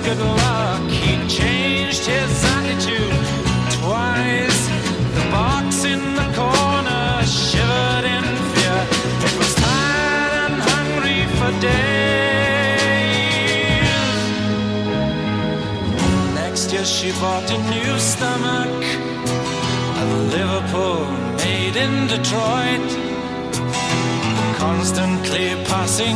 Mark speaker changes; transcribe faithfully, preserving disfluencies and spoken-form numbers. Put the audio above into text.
Speaker 1: good luck. He changed his attitude twice. The box in the corner shivered in fear. It was tired and hungry for days. Next year she bought a new stomach, a Liverpool made in Detroit, constantly passing